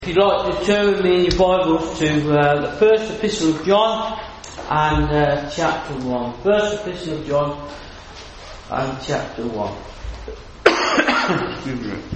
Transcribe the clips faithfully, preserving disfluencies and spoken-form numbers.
If you'd like to turn with me in your Bibles to uh, the first epistle of John and uh, chapter one. First epistle of John and chapter one. Excuse me.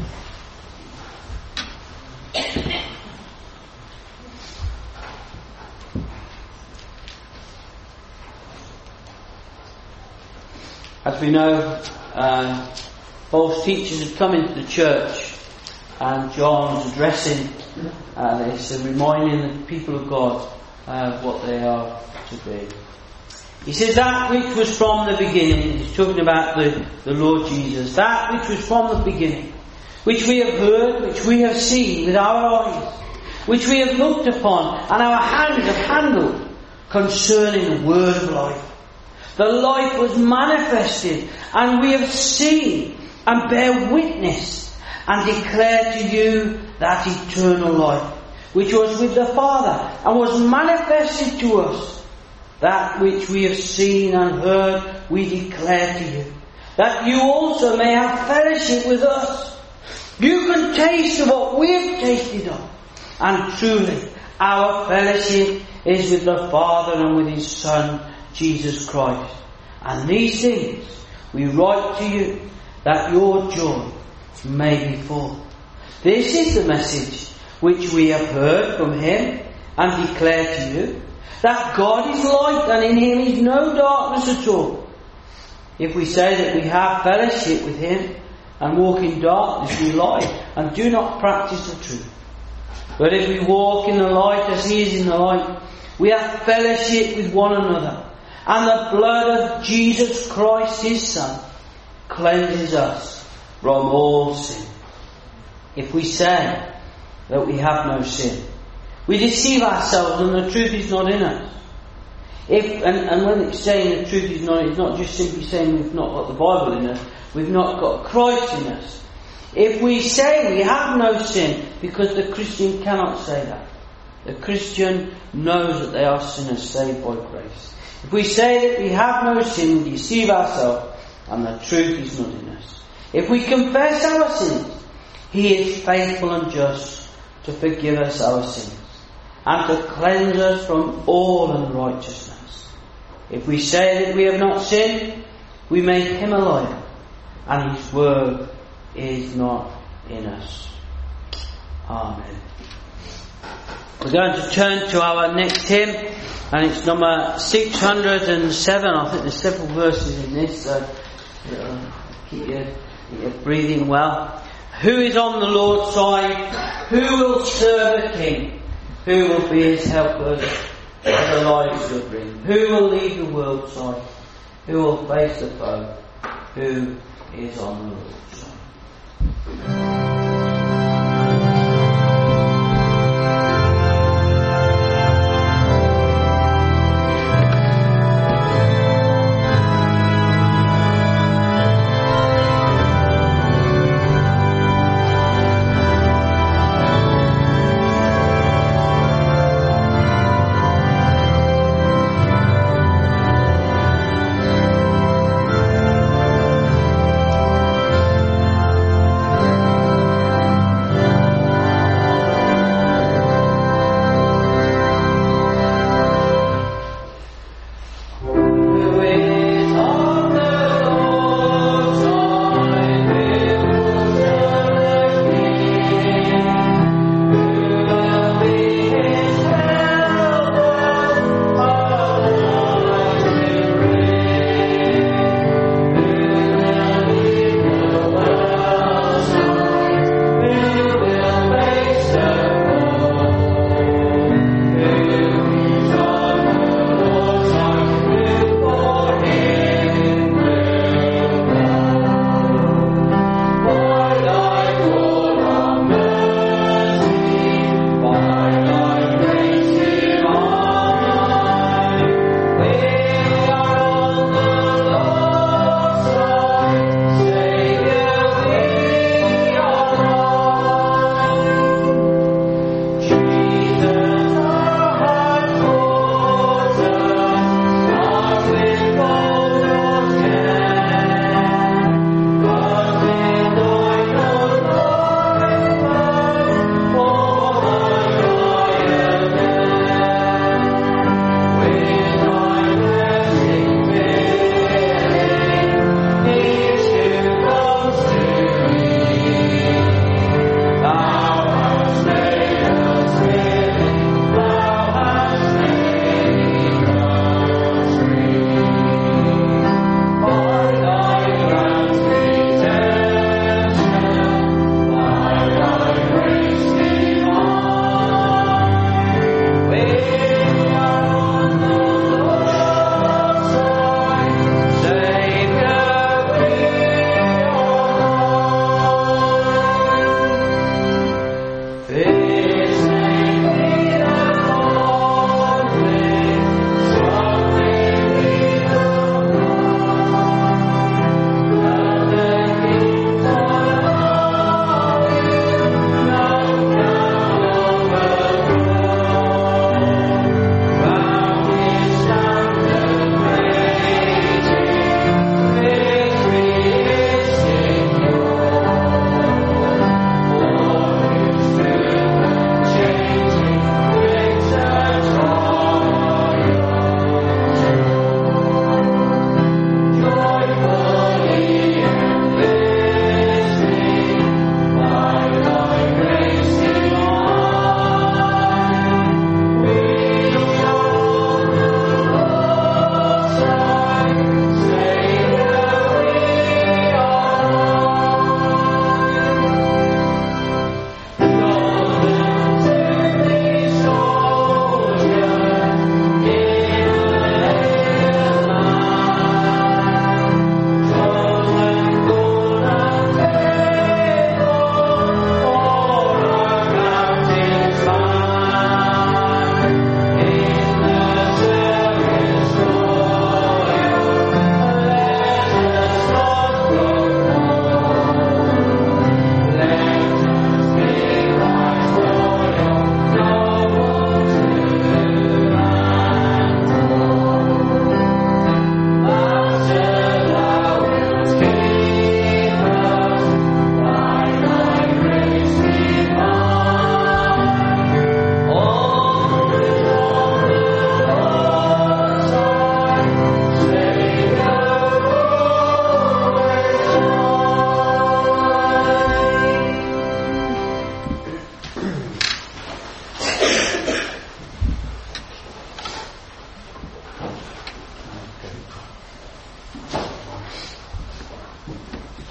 As we know, uh, false teachers have come into the church, and John was addressing uh, this and reminding the people of God uh, what they are to be. He says that which was from the beginning, he's talking about the, the Lord Jesus, that which was from the beginning, which we have heard, which we have seen with our eyes, which we have looked upon, and our hands have handled, concerning the word of life. The life was manifested, and we have seen and bear witness and declare to you that eternal life, which was with the Father, and was manifested to us. That which we have seen and heard, we declare to you, that you also may have fellowship with us. You can taste of what we have tasted of, and truly our fellowship is with the Father and with His Son, Jesus Christ. And these things we write to you, that your joy may be full. This is the message which we have heard from Him and declare to you, that God is light and in Him is no darkness at all. If we say that we have fellowship with Him and walk in darkness, we lie and do not practice the truth. But if we walk in the light as He is in the light, we have fellowship with one another, and the blood of Jesus Christ His Son cleanses us from all sin. If we say that we have no sin, we deceive ourselves and the truth is not in us. If and, and when it's saying the truth is not, it's not just simply saying we've not got the Bible in us, we've not got Christ in us. If we say we have no sin, because the Christian cannot say that. The Christian knows that they are sinners saved by grace. If we say that we have no sin, we deceive ourselves and the truth is not in us. If we confess our sins, He is faithful and just to forgive us our sins and to cleanse us from all unrighteousness. If we say that we have not sinned, we make Him a liar, and His word is not in us. Amen. We're going to turn to our next hymn, and it's number six hundred seven. I think there's several verses in this, so uh, keep your Keep your breathing well. Who is on the Lord's side? Who will serve the King? Who will be His helpers as the lives will bring? Who will lead the world side? Who will face the foe? Who is on the Lord's side? Thank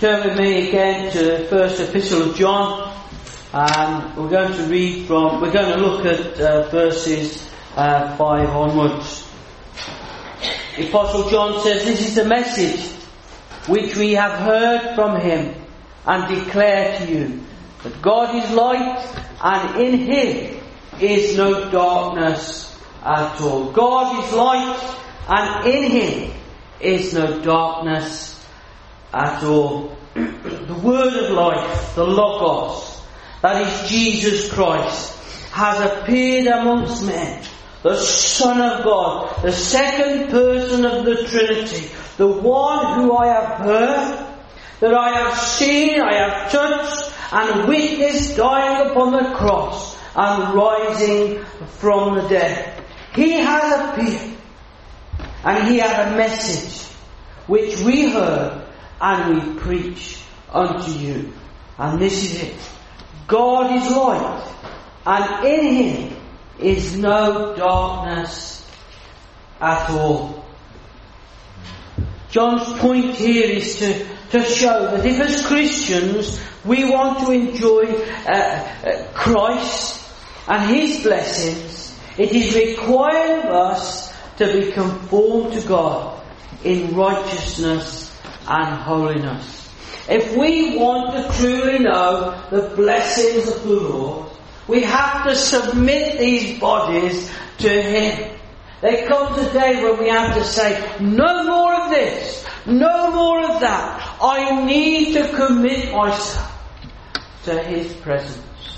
turn with me again to the first epistle of John. Um, we're going to read from, we're going to look at uh, verses uh, five onwards. The Apostle John says, "This is the message which we have heard from him and declare to you, that God is light, and in him is no darkness at all." God is light, and in him is no darkness at all. The word of life, the Logos, that is Jesus Christ, has appeared amongst men. The Son of God, the second person of the Trinity, the one who I have heard, that I have seen, I have touched, and witnessed dying upon the cross and rising from the dead. He has appeared, and he had a message which we heard and we preach unto you. And this is it. God is light, and in him is no darkness at all. John's point here is to, to show that if as Christians we want to enjoy uh, uh, Christ and his blessings, it is required of us to be conformed to God in righteousness and holiness. If we want to truly know the blessings of the Lord, we have to submit these bodies to him. There comes a day when we have to say, no more of this, no more of that. I need to commit myself to his presence.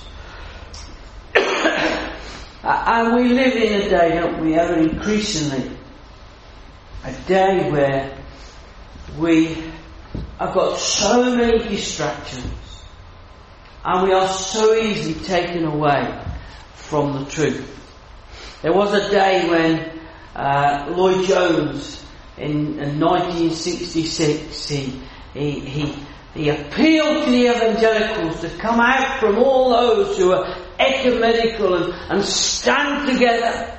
And we live in a day, don't we, ever increasingly, a day where we have got so many distractions, and we are so easily taken away from the truth. There was a day when uh, Lloyd Jones, in, in nineteen sixty-six, he, he, he, he appealed to the evangelicals to come out from all those who are ecumenical and, and stand together.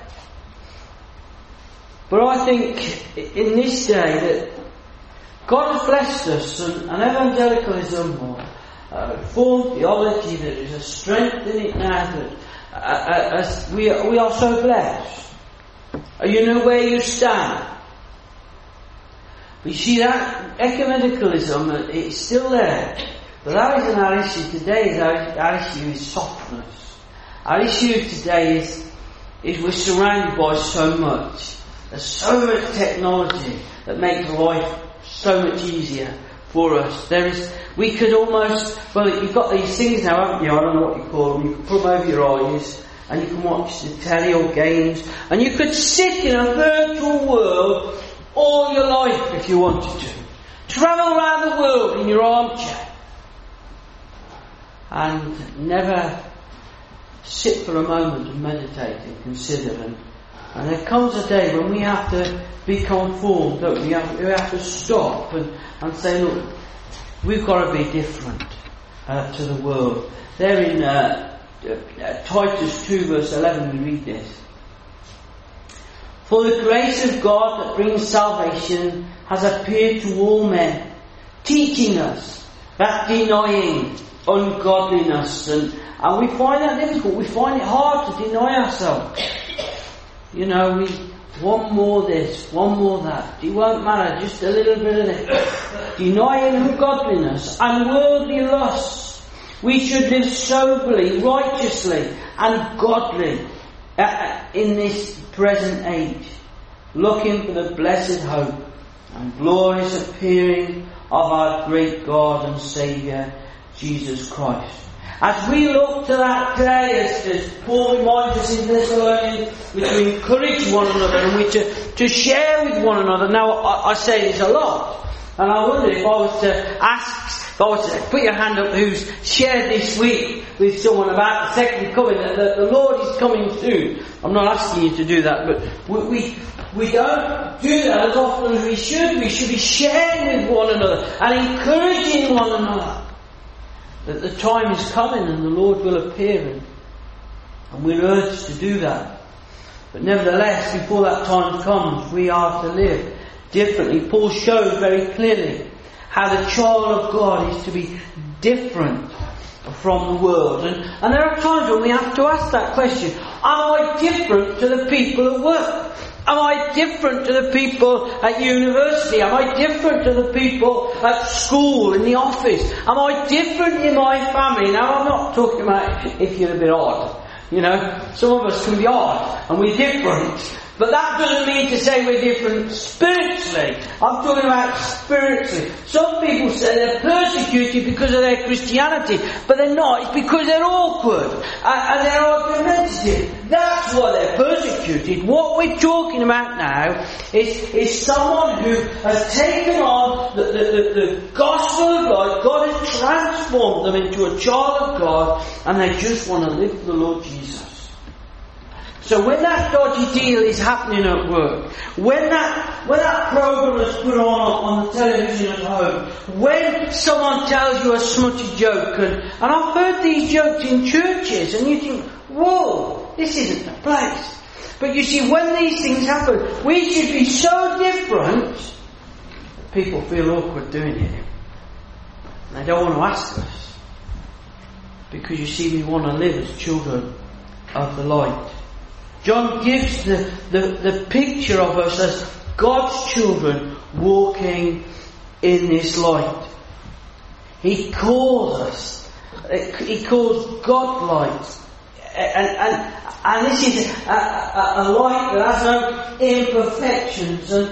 But I think in this day that God has blessed us, and, and evangelicalism or uh, Reformed theology, there is a strength in it now that uh, uh, as we, are, we are so blessed. You know where you stand. But you see, that ecumenicalism, it's still there. But that isn't our issue today. Our, our issue is softness. Our issue today is, is we're surrounded by so much. There's so much technology that makes life so much easier for us. There is, we could almost, well, you've got these things now, haven't you? I don't know what you call them. You can put them over your eyes and you can watch the telly or games, and you could sit in a virtual world all your life if you wanted to. Travel around the world in your armchair and never sit for a moment and meditate and consider. And, and there comes a day when we have to be conformed, don't we? We have, we have to stop and, and say, look, we've got to be different uh, to the world. There in uh, uh, Titus two verse eleven we read this. "For the grace of God that brings salvation has appeared to all men, teaching us that denying ungodliness," and, and we find that difficult. We find it hard to deny ourselves. You know, we one more this, one more that. It won't matter, just a little bit of this. Denying ungodliness and worldly lusts, we should live soberly, righteously, and godly uh, in this present age, looking for the blessed hope and glorious appearing of our great God and Saviour, Jesus Christ. As we look to that day, as, as Paul reminds us in Thessalonians, we to encourage one another and we to, to share with one another. Now, I, I say this a lot, and I wonder if I was to ask, if I was to put your hand up who's shared this week with someone about the second coming, that the, the Lord is coming soon. I'm not asking you to do that, but we, we we don't do that as often as we should. We should be sharing with one another and encouraging one another that the time is coming and the Lord will appear, and, and we're urged to do that. But nevertheless, before that time comes, we are to live differently. Paul shows very clearly how the child of God is to be different from the world. And, and there are times when we have to ask that question. Am I different to the people at work? Am I different to the people at university? Am I different to the people at school, in the office? Am I different in my family? Now, I'm not talking about if you're a bit odd. You know, some of us can be odd and we're different. But that doesn't mean to say we're different spiritually. I'm talking about spiritually. Some people say they're persecuted because of their Christianity, but they're not. It's because they're awkward and, and they're argumentative. That's why they're persecuted. What we're talking about now is, is someone who has taken on the, the, the, the gospel of God. God has transformed them into a child of God, and they just want to live for the Lord Jesus. So when that dodgy deal is happening at work, when that when that program is put on on the television at home, when someone tells you a smutty joke, and, and I've heard these jokes in churches, and you think, whoa, this isn't the place. But you see, when these things happen, we should be so different that people feel awkward doing it. And they don't want to ask us. Because you see, we want to live as children of the light. John gives the, the, the picture of us as God's children walking in this light. He calls us, he calls God light. And, and, and this is a, a, a light that has no imperfections. And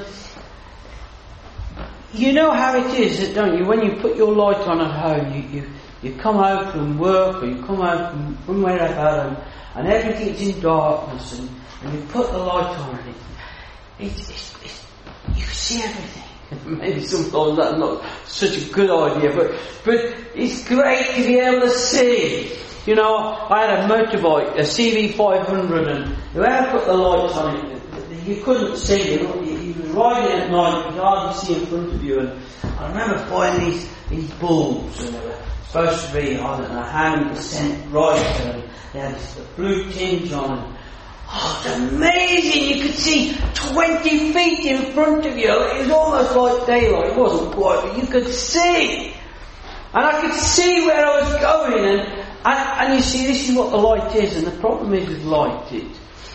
you know how it is, don't you? When you put your light on at home, you, you, you come home from work or you come home from, from wherever, and and everything's in darkness, and, and you put the light on, and it, it's, it's, it's, you can see everything. Maybe sometimes that's not such a good idea, but but it's great to be able to see. You know, I had a motorbike, a C V five hundred, and whoever put the lights on it, you couldn't see. You know, you was riding at night, you could hardly see in front of you. And I remember buying these these bulbs, and they were supposed to be, I don't know how many percent brighter, and they had this blue tinge on it. Oh, it's amazing! You could see twenty feet in front of you. It was almost like daylight. It wasn't quite, but you could see. And I could see where I was going. And, and, and you see, this is what the light is. And the problem is with light, it,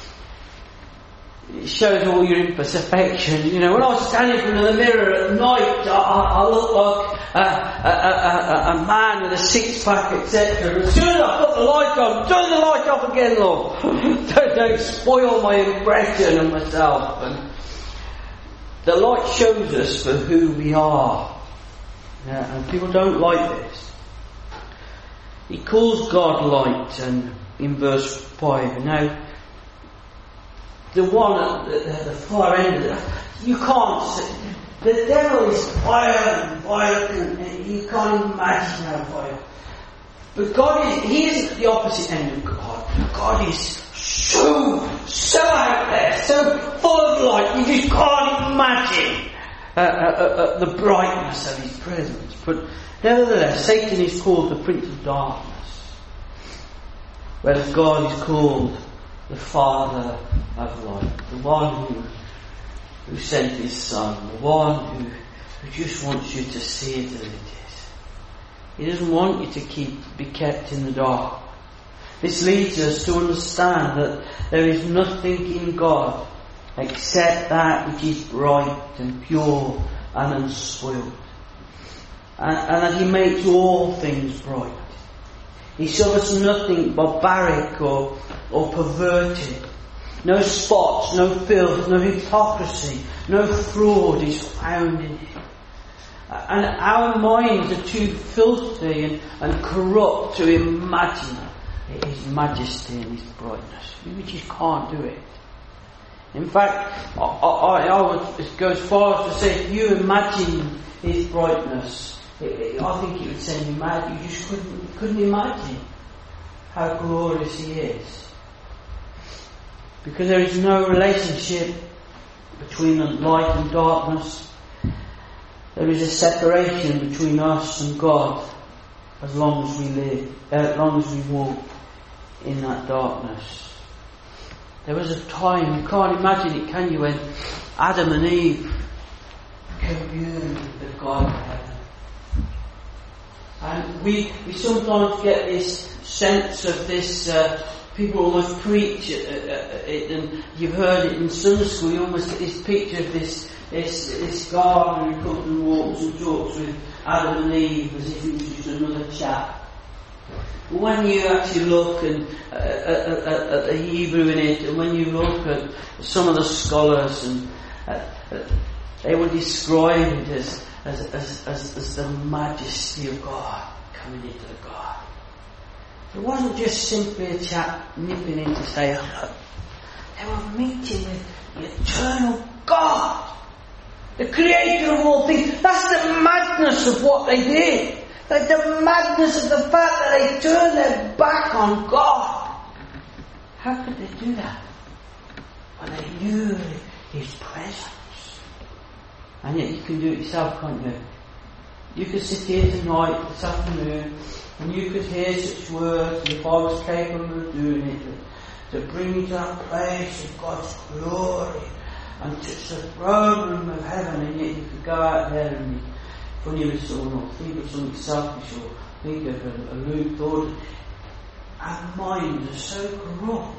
it shows all your imperfections. You know, when I was standing in front of the mirror at night, I, I, I looked like a, a, a, a, a man with a six-pack, et cetera. As soon as I put the light on, turn the light off again, Lord. don't, don't spoil my impression of myself. And the light shows us for who we are. Yeah, and people don't like this. He calls God light, and in verse five. Now, the one at the, the far end of it, you can't see. The devil is violent and violent, and you can't imagine how violent. But God is, He isn't at the opposite end of God. God is so, so out there, so full of light, you just can't imagine uh, uh, uh, the brightness of His presence. But nevertheless, Satan is called the Prince of Darkness, whereas God is called the Father of light, the one who who sent His Son, the one who, who just wants you to see it as it is. He doesn't want you to keep be kept in the dark. This leads us to understand that there is nothing in God except that which is bright and pure and unspoiled, and, and that He makes all things bright. He shows us nothing barbaric or, or perverted. No spots, no filth, no hypocrisy, no fraud is found in Him. And our minds are too filthy and, and corrupt to imagine His majesty and His brightness. We just can't do it. In fact, I, I, I would go as far as to say, if you imagine His brightness, it, it, I think it would send you mad. You just couldn't, couldn't imagine how glorious He is. Because there is no relationship between the light and darkness. There is a separation between us and God as long as we live, as long as we walk in that darkness. There was a time, you can't imagine it, can you, when Adam and Eve communed with God in heaven. And we, we sometimes get this sense of this, uh, people almost preach it, uh, it, and you've heard it in Sunday school, you almost get this picture of this, this, this gardener who comes and walks and talks with Adam and Eve as if it was just another chap. But when you actually look and, uh, at, at, at the Hebrew in it, and when you look at some of the scholars, and uh, uh, they will describe it as As, as, as, as the majesty of God coming into the garden. It wasn't just simply a chap nipping in to say hello. They were meeting with the eternal God, the creator of all things. That's the madness of what they did. Like the madness of the fact that they turned their back on God. How could they do that? When they knew His presence. And yet you can do it yourself, can't you? You could sit here tonight, this afternoon, and you could hear such words, and if I was capable of doing it, to bring you to that place of God's glory, and touch the throne room of heaven, and yet you could go out there and be funny with someone, or think of something selfish, or think of a, a lewd thought. Our minds are so corrupt.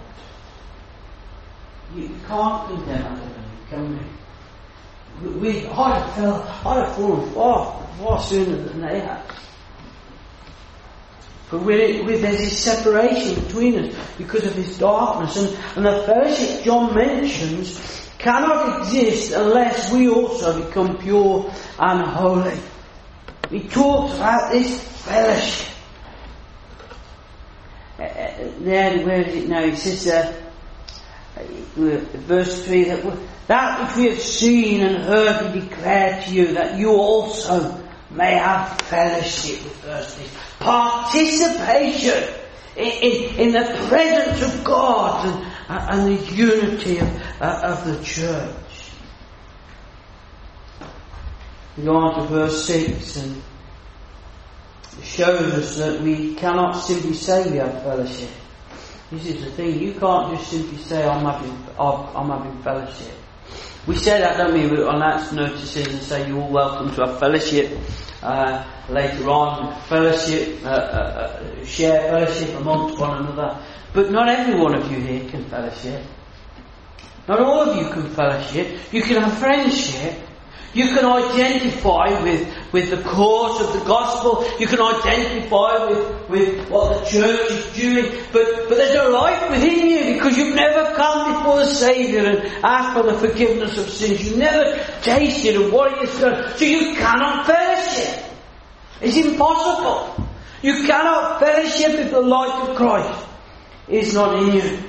You can't condemn Adam, can we? We, I'd have fell, I'd have fallen far, far sooner than they had. But with, with there's this separation between us because of this darkness, and, and the fellowship John mentions cannot exist unless we also become pure and holy. He talks about this fellowship. Uh, there, where is it now? He says, uh, verse three, that that which we have seen and heard we declare to you, that you also may have fellowship with us. Participation in, in, in the presence of God and, and the unity of, uh, of the church. We go on to verse six, and it shows us that we cannot simply say we have fellowship. This is the thing, you can't just simply say I'm having, I'm having fellowship. We say that, don't we? We announce notices and say you're all welcome to have fellowship. Uh, later on, fellowship, uh, uh, uh, share fellowship amongst one another. But not every one of you here can fellowship. Not all of you can fellowship. You can have friendship. You can identify with, with the cause of the gospel. You can identify with, with what the church is doing. But, but there's no life within you because you've never come before the Saviour and asked for the forgiveness of sins. You've never tasted of what He has done. So you cannot fellowship. It's impossible. You cannot fellowship if the light of Christ is not in you.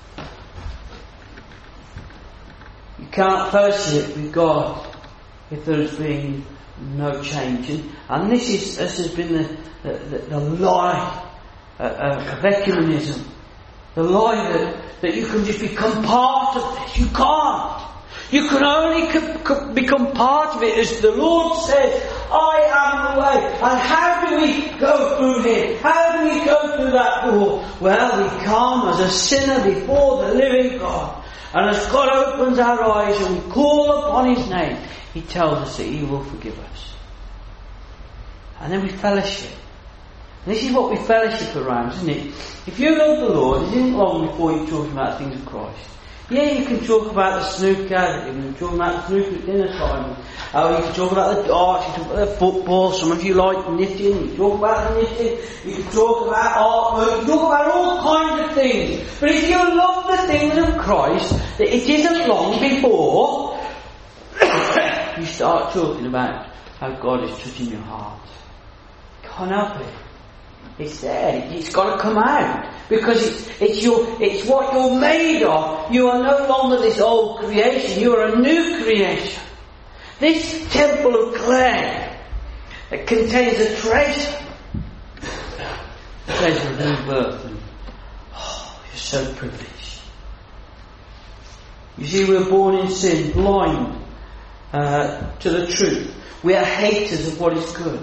You cannot fellowship with God if there has been no change. And, and this is this has been the, the, the lie uh, uh, of ecumenism. The lie that, that you can just become part of this. You can't. You can only co- co- become part of it as the Lord says, I am the way. And how do we go through Him? How do we go through that door? Well, we come as a sinner before the living God. And as God opens our eyes and we call upon His name, He tells us that He will forgive us. And then we fellowship. And this is what we fellowship around, isn't it? If you love the Lord, it isn't long before you're talking about things of Christ. Yeah, you can talk about the snooker, you can talk about the snooker at dinner time. Oh, you can talk about the darts, you can talk about the football, some of you like knitting, you can talk about the knitting, you can talk about artwork, you can talk about all kinds of things. But if you love the things of Christ, that it isn't long before you start talking about how God is touching your heart. Can't help it. It's there. It's got to come out because it's it's your it's what you're made of. You are no longer this old creation. You are a new creation. This temple of clay that contains a treasure, the treasure of new birth. And, oh, you're so privileged. You see, we're born in sin, blind uh, to the truth. We are haters of what is good.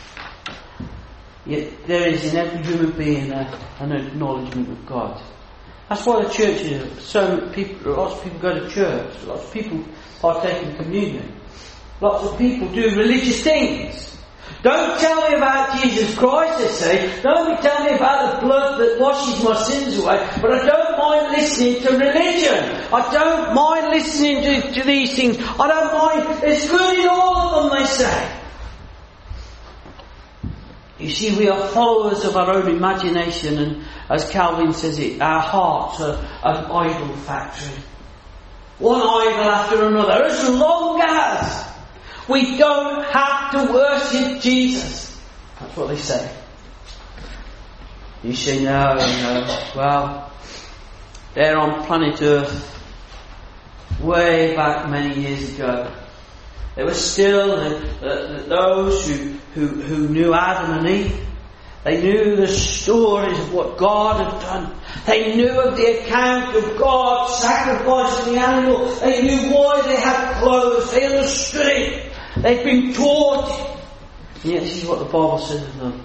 Yet there is in every human being a, an acknowledgement of God. That's why the church is so many people. Lots of people go to church. Lots of people partake in communion. Lots of people do religious things. Don't tell me about Jesus Christ, they say. Don't tell me about the blood that washes my sins away. But I don't mind listening to religion. I don't mind listening to, to these things. I don't mind. There's good in all of them, they say. You see, we are followers of our own imagination, and as Calvin says it, our hearts are an idol factory. One idol after another, as long as we don't have to worship Jesus. That's what they say. You say, no, no. Well, they're on planet Earth way back many years ago. There were still the, the, the, those who, who, who knew Adam and Eve. They knew the stories of what God had done. They knew of the account of God sacrificing the animal. They knew why they had clothes. They understood it. They'd been taught it. And yet this is what the Bible says of them.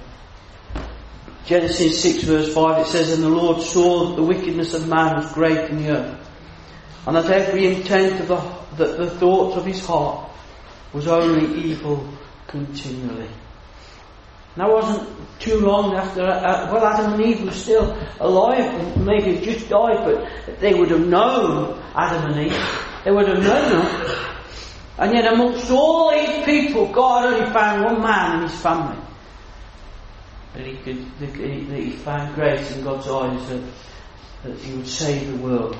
Genesis six verse five, it says, "And the Lord saw that the wickedness of man was great in the earth, and that every intent of the, the, the thoughts of his heart was only evil continually." And that wasn't too long after, uh, well, Adam and Eve were still alive, and maybe had just died, but they would have known Adam and Eve. They would have known them. And yet amongst all these people, God only found one man in his family that he could, that he, that he found grace in God's eyes, that, that he would save the world.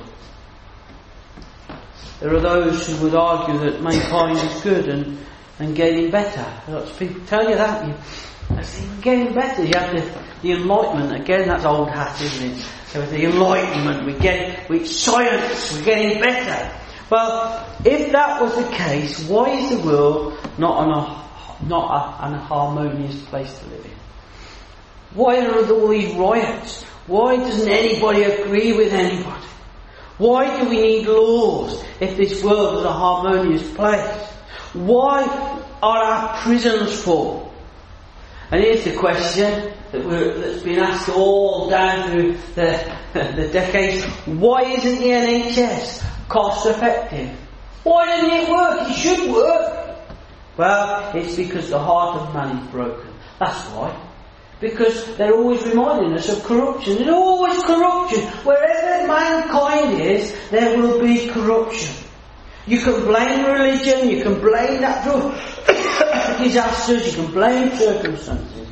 There are those who would argue that mankind is good and, and getting better. Lots of people tell you that. You, We're getting better. You have the, the Enlightenment. Again, that's old hat, isn't it? So with the Enlightenment, we get with science, we're getting better. Well, if that was the case, why is the world not, an, a, not a, an harmonious place to live in? Why are there all these riots? Why doesn't anybody agree with anybody? Why do we need laws if this world was a harmonious place? Why are our prisons full? And here's the question that we're, that's been asked all down through the, the decades. Why isn't the N H S cost effective? Why doesn't it work? It should work. Well, it's because the heart of man is broken. That's why. Because they're always reminding us of corruption. There's always corruption. Wherever mankind is, there will be corruption. You can blame religion, you can blame natural disasters, you can blame circumstances.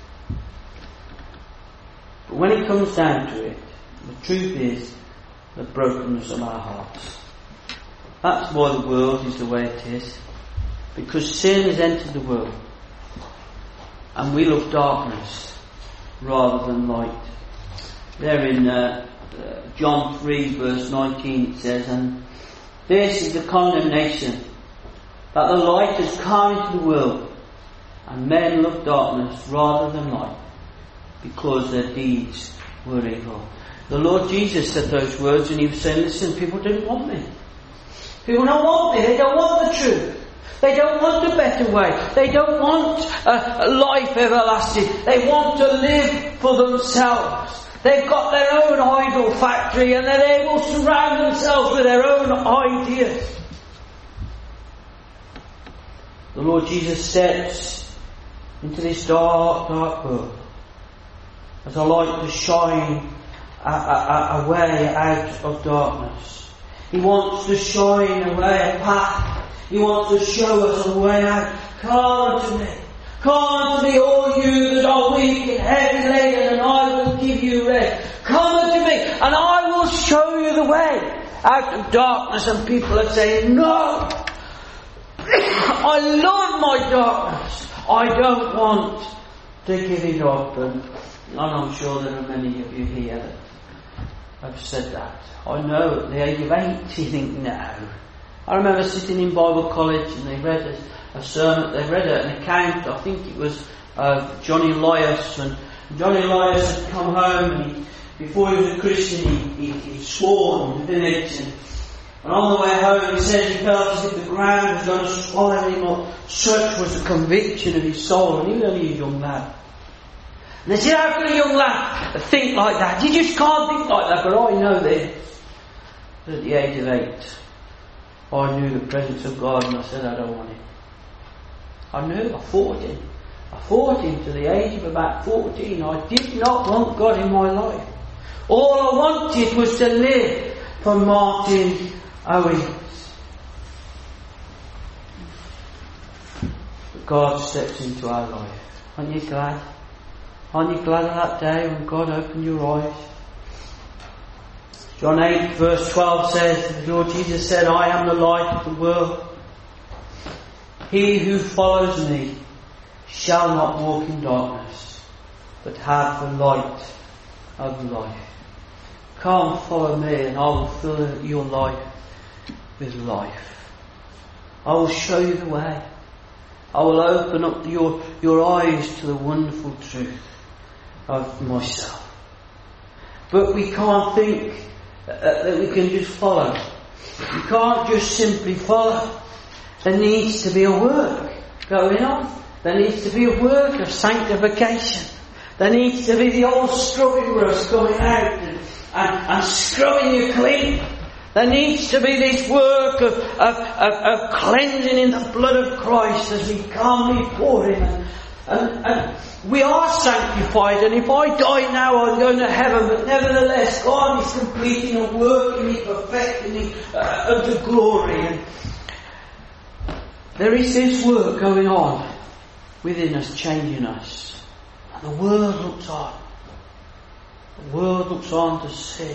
But when it comes down to it, the truth is the brokenness of our hearts. That's why the world is the way it is. Because sin has entered the world. And we love darkness rather than light. There in uh, uh, John three verse nineteen it says, "And this is the condemnation, that the light has come into the world, and men love darkness rather than light, because their deeds were evil." The Lord Jesus said those words, and he was saying, listen, people don't want me. People don't want me. They don't want the truth. They don't want a better way. They don't want a, a life everlasting. They want to live for themselves. They've got their own idol factory, and they're able to surround themselves with their own ideas. The Lord Jesus steps into this dark, dark world as a light to shine a, a, a way out of darkness. He wants to shine a way, a path. He wants to show us a way out. Come unto me. Come unto me, all you that are weak and heavy laden, and I will give you rest. Come unto me, and I will show you the way out of darkness. And people are saying, no, I love my darkness. I don't want to give it up. And, and I'm sure there are many of you here that have said that. I know at the age of eight you think, no. I remember sitting in Bible college and they read a, a sermon, they read an account, I think it was uh, Johnny Elias, and Johnny Elias had come home, and he, before he was a Christian he, he, he swore in the village, and, and on the way home he said he felt as if the ground was going to swallow him up. Such was the conviction of his soul, and he was only a young lad. And they said, how can a young lad think like that? You just can't think like that. But I know this, that at the age of eight I knew the presence of God, and I said, I don't want it. I knew, I fought it. I fought him to the age of about fourteen. I did not want God in my life. All I wanted was to live for Martin Owens. But God steps into our life. Aren't you glad? Aren't you glad of that day when God opened your eyes? John eight verse twelve says, the Lord Jesus said, I am the light of the world. He who follows me shall not walk in darkness, but have the light of life. Come follow me and I will fill your life with life. I will show you the way. I will open up your, your eyes to the wonderful truth of myself. But we can't think uh, that we can just follow. You can't just simply follow. There needs to be a work going on. There needs to be a work of sanctification. There needs to be the old scrubbing brush going out and, and, and scrubbing you clean. There needs to be this work of, of, of, of cleansing in the blood of Christ as we come before Him. And, and, and we are sanctified, and if I die now I'm going to heaven, but nevertheless God is completing a work in me, perfecting me uh, of the glory. And there is this work going on within us, changing us. And the world looks on. The world looks on to see.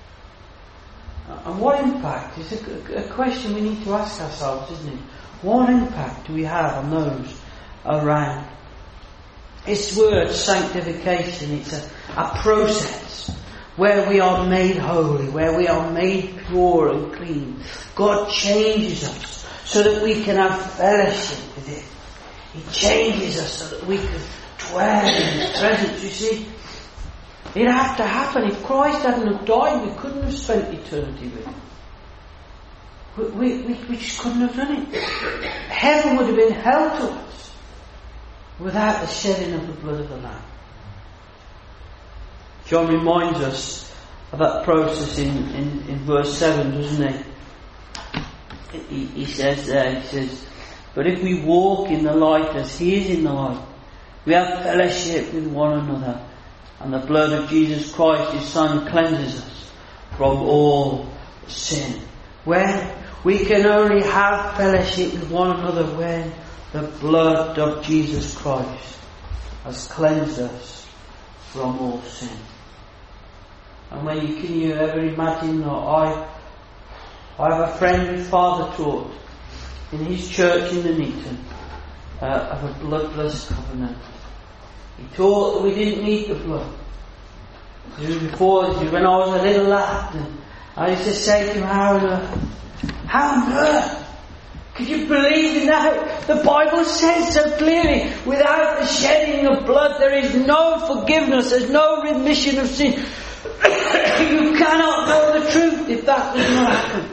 And what impact is a, a question we need to ask ourselves, isn't it? What impact do we have on those around? This word sanctification, it's a, a process where we are made holy, where we are made pure and clean. God changes us so that we can have fellowship with Him. He changes us so that we can dwell in His presence, you see. It had to happen. If Christ hadn't have died, we couldn't have spent eternity with Him. We, we, we, we just couldn't have done it. Heaven would have been hell to us without the shedding of the blood of the Lamb. John reminds us of that process in, in, in verse seven, doesn't he? He, he says there, he says, but if we walk in the light as He is in the light, we have fellowship with one another, and the blood of Jesus Christ, His Son, cleanses us from all sin. When we can only have fellowship with one another when the blood of Jesus Christ has cleansed us from all sin. And when you can you ever imagine that I I have a friend whose father taught in his church in Nuneaton uh, of a bloodless covenant. He taught that we didn't need the blood. Before, when I was a little lad, and I used to say to him, how on earth? How on earth? Could you believe in that? The Bible says so clearly, without the shedding of blood there is no forgiveness, there's no remission of sin. You cannot know the truth if that does not happen.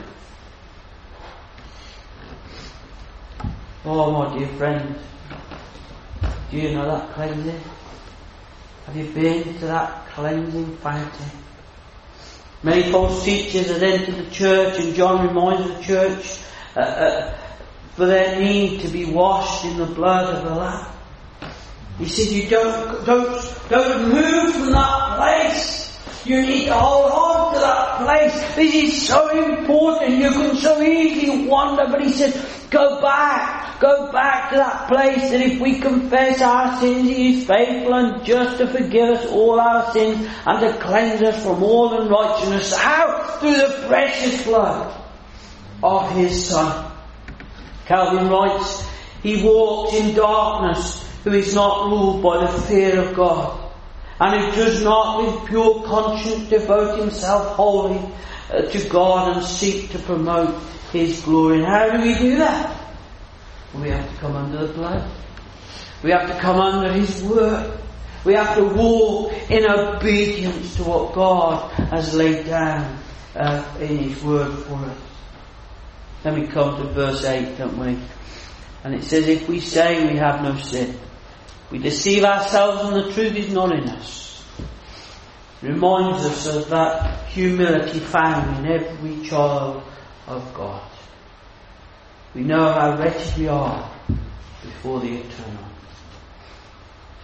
Oh, my dear friend, do you know that cleansing? Have you been to that cleansing fountain? Many false teachers have entered the church, and John reminds the church uh, uh, for their need to be washed in the blood of the Lamb. He said, you don't, don't, don't move from that place. You need to hold on to that place. This is so important. You can so easily wander, but he said, go back. Go back to that place, that if we confess our sins, He is faithful and just to forgive us all our sins and to cleanse us from all unrighteousness. How? Through the precious blood of His Son. Calvin writes, He walks in darkness who is not ruled by the fear of God, and who does not with pure conscience devote himself wholly uh, to God and seek to promote His glory. And how do we do that? We have to come under the blood. We have to come under His word. We have to walk in obedience to what God has laid down uh, in His word for us. Then we come to verse eight, don't we? And it says, if we say we have no sin, we deceive ourselves and the truth is not in us. It reminds us of that humility found in every child of God. We know how wretched we are before the Eternal.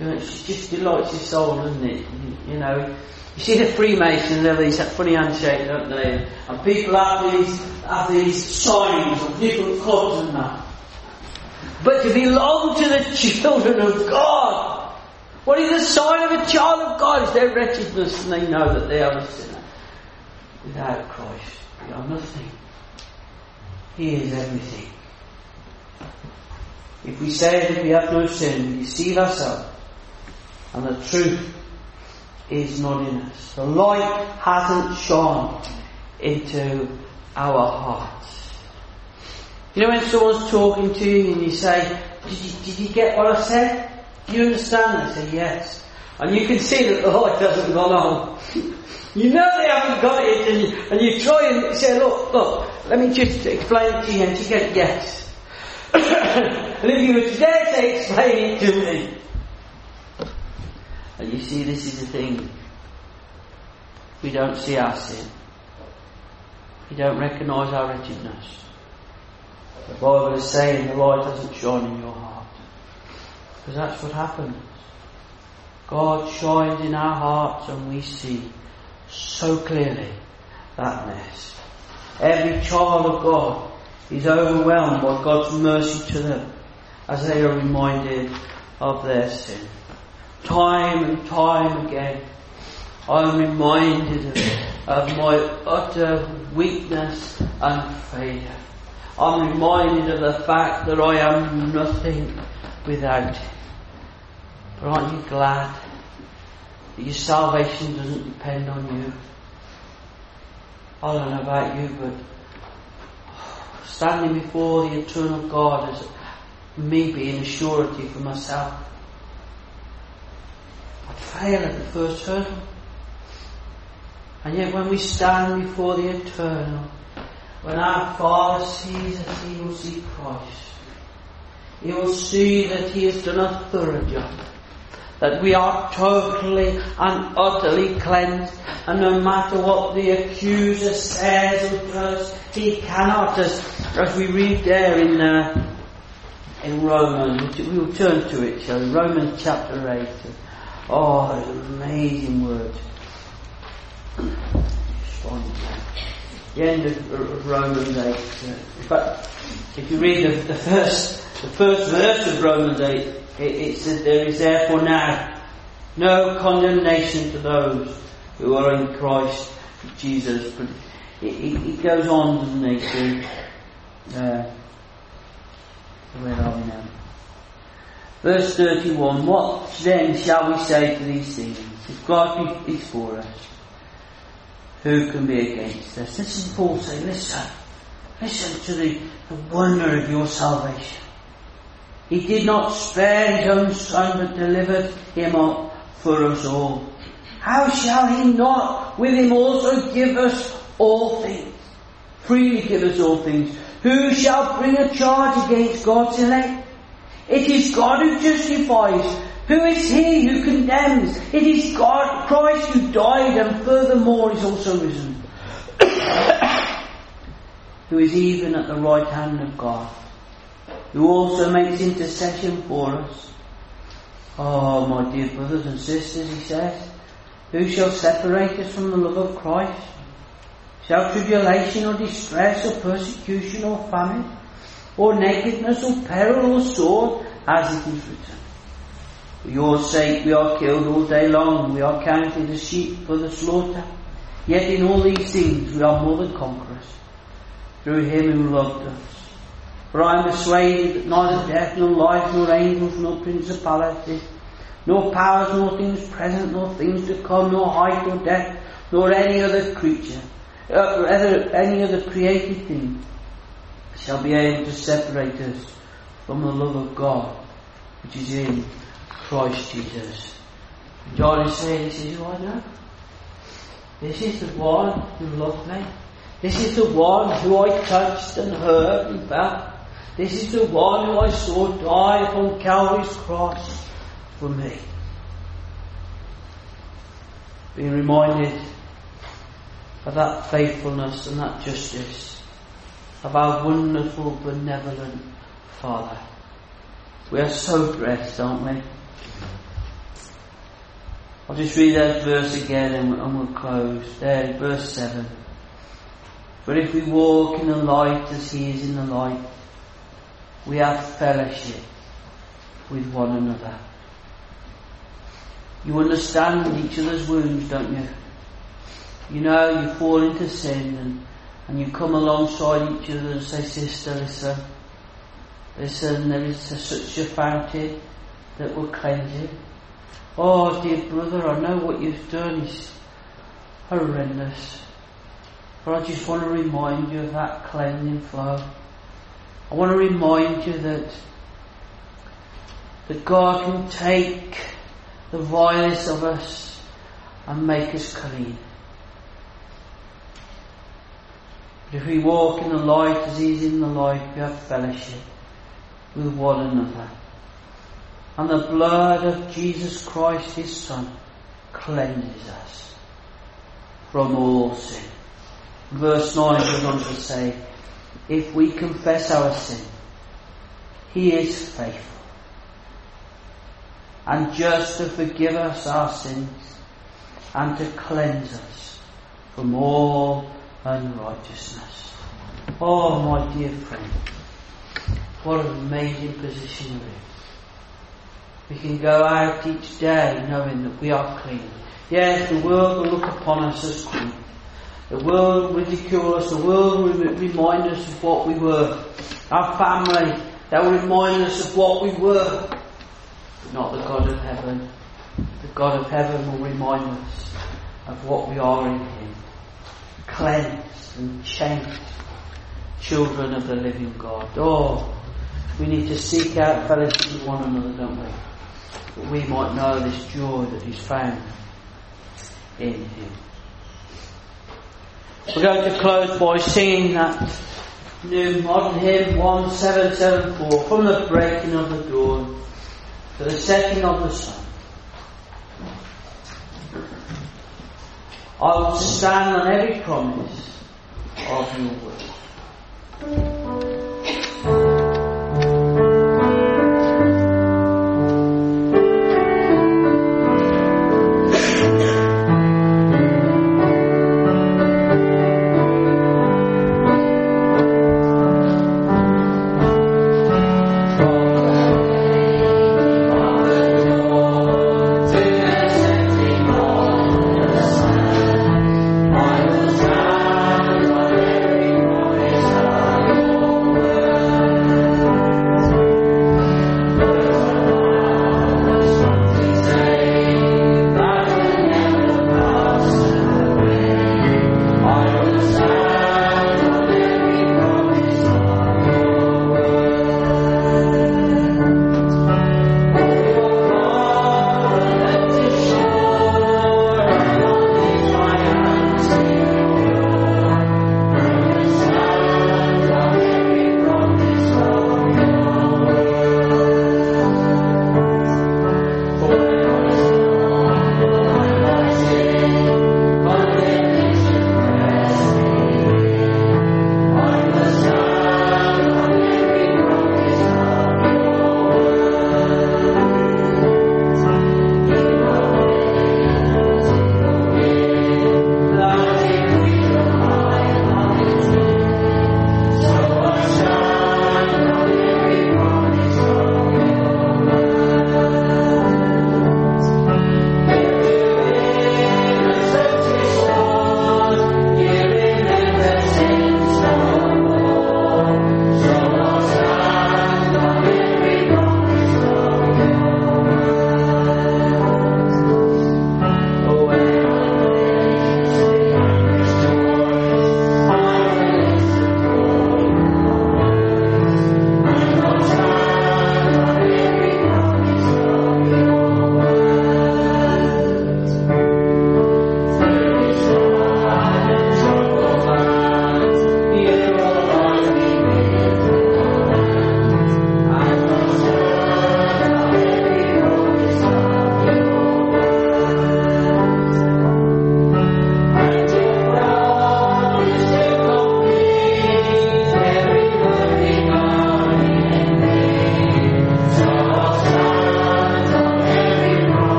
You know, it just delights your soul, doesn't it? You, you know, you see the Freemasons, they have these funny handshakes, don't they? And people have these, have these signs of different clubs and that. But to belong to the children of God, what is the sign of a child of God? Is their wretchedness, and they know that they are a sinner. Without Christ, we are nothing. He is everything. If we say that we have no sin, we deceive ourselves, and the truth is not in us. The light hasn't shone into our hearts. You know, when someone's talking to you and you say, did you, did you get what I said? Do you understand? They say, yes. And you can see that the light hasn't gone on. You know they haven't got it, and you, and you try and say, look, look, let me just explain it to you, and you get yes. And if you were to dare to explain it to me. And you see, this is the thing. We don't see our sin. We don't recognise our wretchedness. The Bible is saying the light doesn't shine in your heart. Because that's what happens. God shines in our hearts and we see so clearly that mess. Every child of God is overwhelmed by God's mercy to them as they are reminded of their sin. Time and time again I am reminded of, of my utter weakness and failure. I'm reminded of the fact that I am nothing without Him. But aren't you glad that your salvation doesn't depend on you? I don't know about you, but standing before the eternal God is me being a surety for myself. I'd fail at the first hurdle. And yet when we stand before the eternal, when our Father sees us, He will see Christ. He will see that He has done a thorough job. That we are totally and utterly cleansed. And no matter what the accuser says or does, he cannot, as, as we read there in uh, in Romans, we will turn to it, shall we? Romans chapter eight. Oh, it's an amazing word. The end of Romans eight. In fact, if you read the, the first the first verse of Romans eight, it, it says, there is therefore now no condemnation to those who are in Christ Jesus. But it, it, it goes on, doesn't it, to uh, where are we now? Verse thirty-one. What then shall we say to these things? If God is for us, who can be against us? This is Paul saying, listen, listen to the, the wonder of your salvation. He did not spare His own Son, but delivered Him up for us all. How shall He not with Him also give us all things? Freely give us all things. Who shall bring a charge against God's elect? It is God who justifies. Who is He who condemns? It is God, Christ, who died and furthermore is also risen. Who is even at the right hand of God, who also makes intercession for us. Oh, my dear brothers and sisters, he says, who shall separate us from the love of Christ? Shall tribulation or distress or persecution or famine or nakedness or peril or sword, as it is written? For your sake we are killed all day long, we are counted as sheep for the slaughter. Yet in all these things we are more than conquerors, through Him who loved us. For I am persuaded that neither death, nor life, nor angels, nor principalities, nor powers, nor things present, nor things to come, nor height, nor depth, nor any other creature, uh, rather any other created thing, shall be able to separate us from the love of God, which is in Christ Jesus. John is saying, this is who I know. This is the one who loved me. This is the one who I touched and heard and felt. This is the one who I saw die upon Calvary's cross for me. Being reminded of that faithfulness and that justice of our wonderful, benevolent Father. We are so blessed, aren't we? I'll just read that verse again and, and we'll close. There, verse seven. But if we walk in the light as he is in the light, we have fellowship with one another. You understand each other's wounds, don't you? You know you fall into sin and, and you come alongside each other and say, sister, listen, listen, there is a, such a fountain that will cleanse you. Oh, dear brother, I know what you've done is horrendous. But I just want to remind you of that cleansing flow. I want to remind you that that God can take the vilest of us and make us clean. But if we walk in the light as he is in the light, we have fellowship with one another. And the blood of Jesus Christ, his Son, cleanses us from all sin. Verse nine goes on to say, if we confess our sin, he is faithful and just to forgive us our sins and to cleanse us from all unrighteousness. Oh, my dear friend, what an amazing position we're in. We can go out each day knowing that we are clean. Yes, the world will look upon us as clean. The world will ridicule us. The world will remind us of what we were. Our family, they will remind us of what we were. But not the God of heaven. The God of heaven will remind us of what we are in him. Cleansed and changed. Children of the living God. Oh, we need to seek out fellowship with one another, don't we? That we might know this joy that is found in him. We're going to close by singing that new modern hymn one seven seven four, from the breaking of the dawn to the setting of the sun. I will stand on every promise of your word. I will stand on every promise of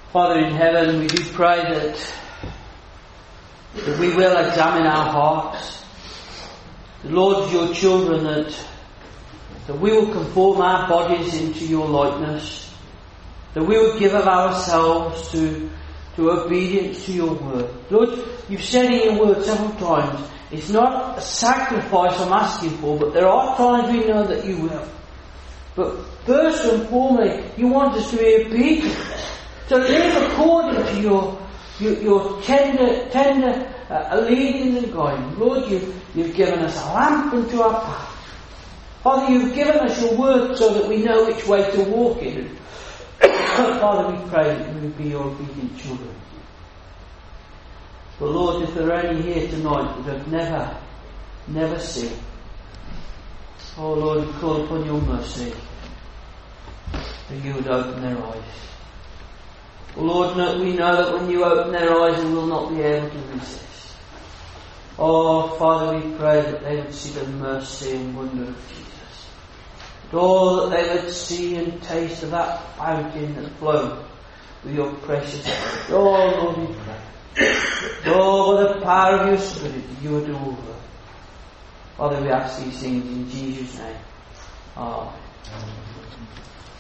Father in heaven, we do pray that, that we will examine our hearts. The Lord, your children, that, that we will conform our bodies into your likeness. That we will give of ourselves to, to obedience to your word. Lord, you've said in your word several times, it's not a sacrifice I'm asking for, but there are times we know that you will. But first and foremost, you want us to be obedient, to live according to your your, your tender, tender uh, leading and guiding. Lord, you've, you've given us a lamp unto our path. Father, you've given us your word so that we know which way to walk in. Father, we pray that we will be your obedient children. But Lord, if there are any here tonight that have never, never seen, oh Lord, we call upon your mercy that you would open their eyes. Oh Lord, we know that when you open their eyes, they will not be able to resist. Oh Father, we pray that they would see the mercy and wonder of Jesus. Oh, that they would see and taste of that fountain that flows with your precious blood. Oh Lord, we pray. Oh, by the power of your Spirit, you would do all that. Father, we ask these things in Jesus' name. Amen.